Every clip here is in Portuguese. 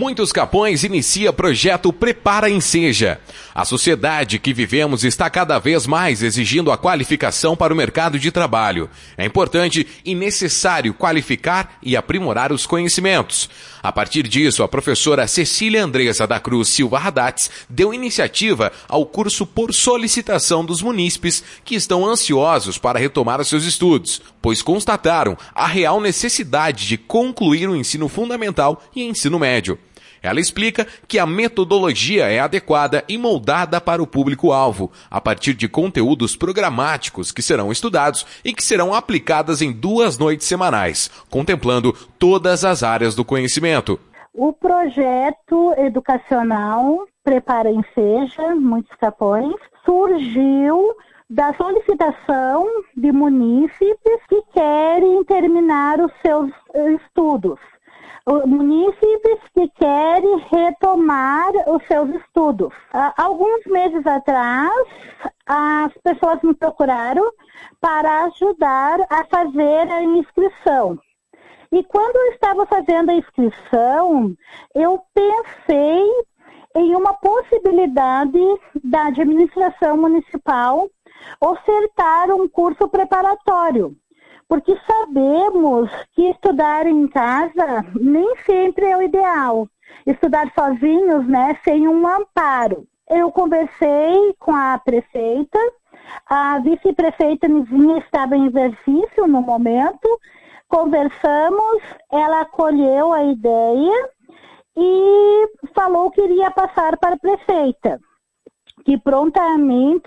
Muitos Capões inicia projeto Prepara Enseja. A sociedade que vivemos está cada vez mais exigindo a qualificação para o mercado de trabalho. É importante e necessário qualificar e aprimorar os conhecimentos. A partir disso, a professora Cecília Andressa da Cruz Silva Radats deu iniciativa ao curso por solicitação dos munícipes que estão ansiosos para retomar os seus estudos, pois constataram a real necessidade de concluir o ensino fundamental e ensino médio. Ela explica que a metodologia é adequada e moldada para o público-alvo, a partir de conteúdos programáticos que serão estudados e que serão aplicadas em 2 noites semanais, contemplando todas as áreas do conhecimento. O projeto educacional Prepara Enseja, Muitos Capões, surgiu da solicitação de munícipes que querem terminar os seus estudos. Munícipes que querem retomar os seus estudos. Alguns meses atrás, as pessoas me procuraram para ajudar a fazer a inscrição. E quando eu estava fazendo a inscrição, eu pensei em uma possibilidade da administração municipal ofertar um curso preparatório. Porque sabemos que estudar em casa nem sempre é o ideal. Estudar sozinhos, sem um amparo. Eu conversei com a prefeita, a vice-prefeita Nizinha estava em exercício no momento, conversamos, ela acolheu a ideia e falou que iria passar para a prefeita, que prontamente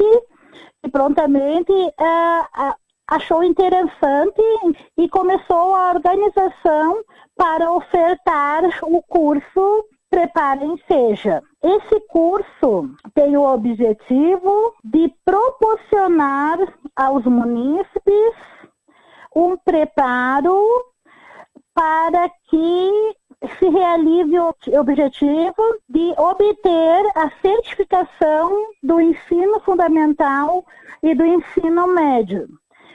achou interessante e começou a organização para ofertar o curso Prepara Enseja. Esse curso tem o objetivo de proporcionar aos munícipes um preparo para que se realize o objetivo de obter a certificação do ensino fundamental e do ensino médio.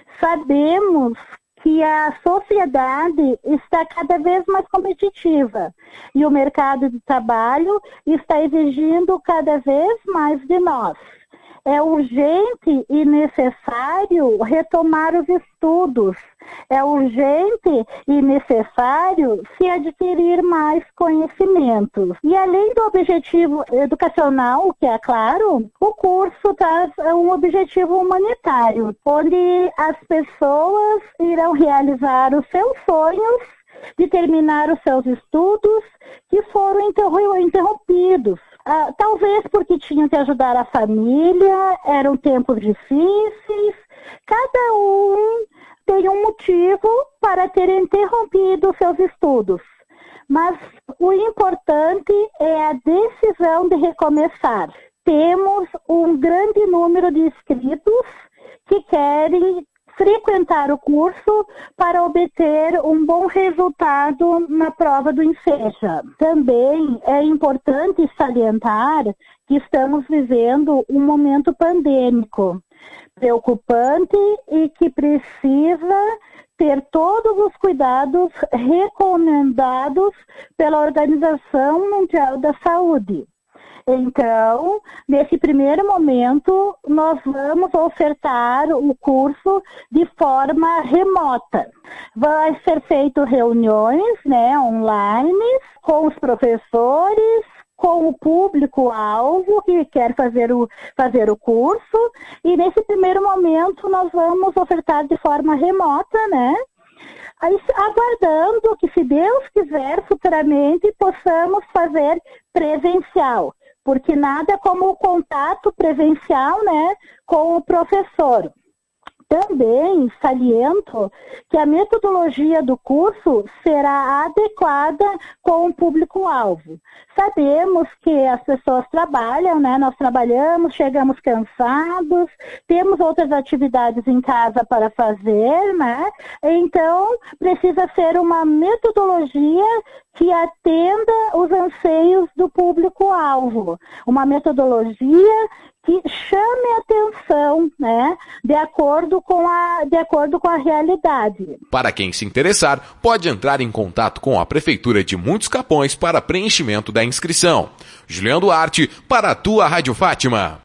Sabemos que a sociedade está cada vez mais competitiva e o mercado de trabalho está exigindo cada vez mais de nós. É urgente e necessário retomar os estudos. É urgente e necessário se adquirir mais conhecimentos. E além do objetivo educacional, que é claro, o curso traz um objetivo humanitário, onde as pessoas irão realizar os seus sonhos de terminar os seus estudos que foram interrompidos. Talvez porque tinham que ajudar a família, eram tempos difíceis, cada um tem um motivo para ter interrompido seus estudos. Mas o importante é a decisão de recomeçar. Temos um grande número de inscritos que querem frequentar o curso para obter um bom resultado na prova do Enseja. Também é importante salientar que estamos vivendo um momento pandêmico preocupante e que precisa ter todos os cuidados recomendados pela Organização Mundial da Saúde. Então, nesse primeiro momento, nós vamos ofertar o curso de forma remota. Vai ser feito reuniões, online, com os professores, com o público-alvo que quer fazer o curso. E nesse primeiro momento, nós vamos ofertar de forma remota, Aí, aguardando que, se Deus quiser, futuramente possamos fazer presencial. Porque nada como o contato presencial, com o professor. Também saliento que a metodologia do curso será adequada com o público-alvo. Sabemos que as pessoas trabalham, nós trabalhamos, chegamos cansados, temos outras atividades em casa para fazer, Então, precisa ser uma metodologia que atenda os anseios do público-alvo. Uma metodologia que chame a atenção, né, de acordo com a realidade. Para quem se interessar, pode entrar em contato com a Prefeitura de Muitos Capões para preenchimento da inscrição. Juliano Duarte, para a tua Rádio Fátima.